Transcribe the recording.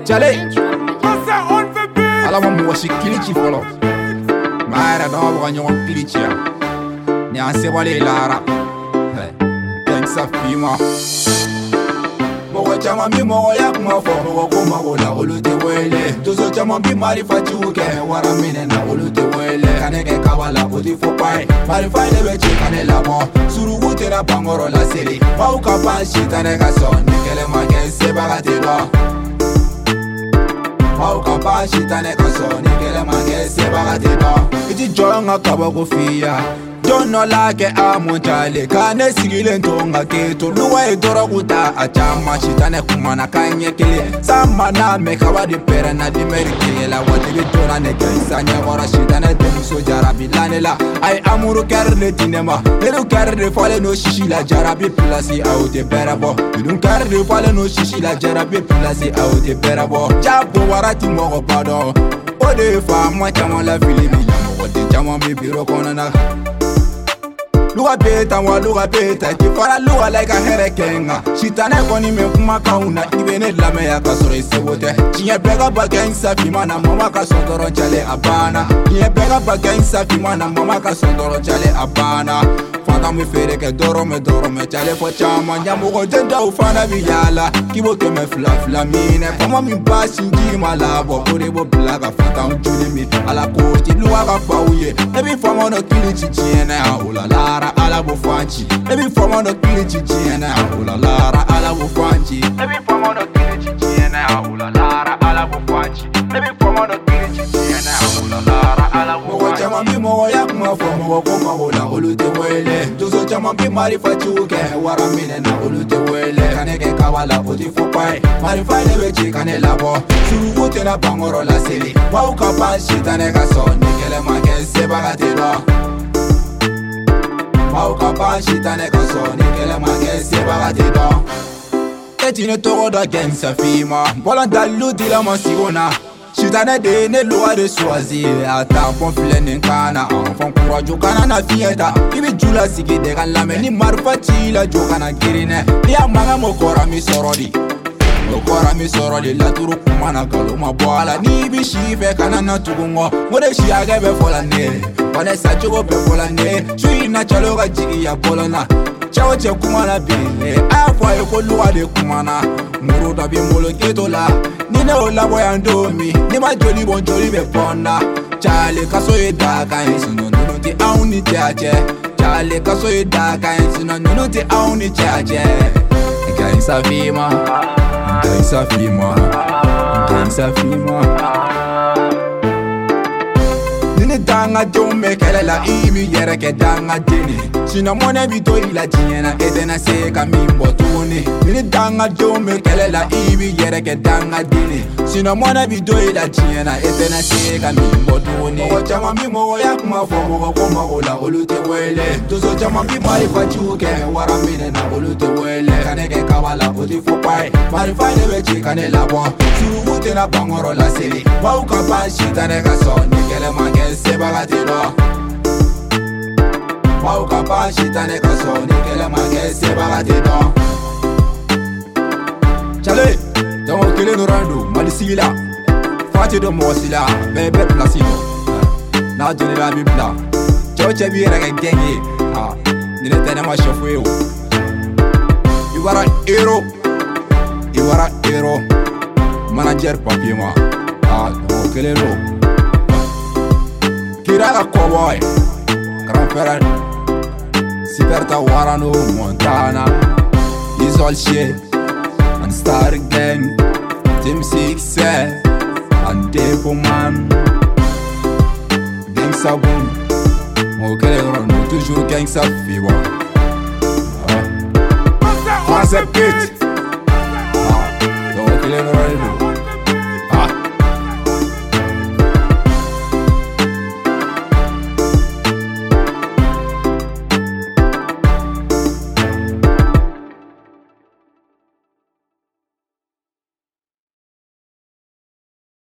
Chale ala mo wasi kilichi folo mara no bo nyo kilichi ya ni ase wale lara thanks fima mo chama mi mo ya kuma fo mo ko ma wala olute wele tozo chama bi mari fachuke wara mine na olute wele kaneke kawala odi fo pai mari fa le beche kanela mo suru gutera bangoro la seri au kapanshi taneka son nikele mage se bagate do Mau kapashi tane kaso nikele mange se bagate no iti jonga kabako fiya Jono lake amonchale kane sigile ntonga keto luwa edora kuta achama shitane kumana kanye kile sama na mekawa di pera na di merikile la wati bitona ne kaisanya wara shitane deniso jarabi lanela ay amuru karle tinema edu karle fale no shishi la jarabi plasi au te berabo edu karle fale no shishi la jarabi plasi au te berabo jabdo warati mogo pado ode fa mwa chama la filimi nyamo de chama mi biro konana Luga beta, kifara luga like a herekenga Shitane koni me kuma kauna, ibene lame ya kasoro isebote Chinye bega bagain safi mana mama kasondoro chale abana Chinye bega bagain safi mana mama kasondoro chale abana Fanta mi fere ke doro me chale po chama Nyamugo jenda ufana vijala, kibo ke me fla mine Fama mi basi njima labo, urebo blaga fanta unjuli mi Ala kochi luga kapauye, ebi fama no kili chichiene ulalara ala bufanchi ebi fama no kili chichiene ulalara ala bufanchi ebi fama no kili chichiene ulalara ala bufanchi ebi fama no kili chichiene ulalara ala bufanchi chama mi mo ya kuma fama ko ma wala olute wele tozo chama mi mari fachuke wara mine na olute wele kaneke kawala odi fopai mari fa le beche kanela bo suru tena bangoro la seli wa ukapanshi tane kaso nikele mange se bagate do Mau kapanshi tane kaso nikele mange se bagate do Etine toro da gangsta fima Bola dalu dila masiona Shitane de ne loa de choisir Ata pon filene kana Enfant kura jokana na fieta Ibi jula sigi de kan lame Ni marfati la jokana girine Liya manga mokora mi sorodi Mokora mi sorodi la turu kumana kaluma boala Ni bi shife kana na tugungo Mode shi agebe fola ne Wane sa chogo pe fola ne Shui na chaloga jigi ya bolona Chawo che kumana bine Afwa eko luwa de kumana Muru tabi molo keto la Nine ola boyandomi Nima joli bon joli be pona Chale kaso ye daka Sino nunu ti auni chache Chale kaso ye daka Sino nunu ti auni chache Gangsta fima Gangsta fima Gangsta fima Nini danga jome kele la imi yere ke danga dini Sina mone bito ila jiena edena seka mimbo tuni Nini danga jome kele la imi yere ke danga dini Sina mone bito ila jiena edena seka mimbo tuni Mogo chama mi mogo ya kuma fo mogo koma ola olute wele Tozo chama mi mari fachuke wara mine na olute wele Kaneke kawala odi fopai Mari faine beche kanela bon Suru ute na bangoro la seri Wau kapanshi tane kaso nikele mange se bagate do Mau kapanshi tane kaso nikele mange se bagate do Chale, jamo kele no randu malisila Fati do mosila bebe plasido Na jone la bibla Choche bira ke gengi Nile tene ma shofweo Iwara hero Manager papi ma Jamo kele no Kiraga cowboy Grand frère Siperta Warano Montana Is all shit And Star Gang Team 6 And Depo Man Gangsta Boom Mokele Rono Toujours Gangsta Fiba France Pit Mokele Rono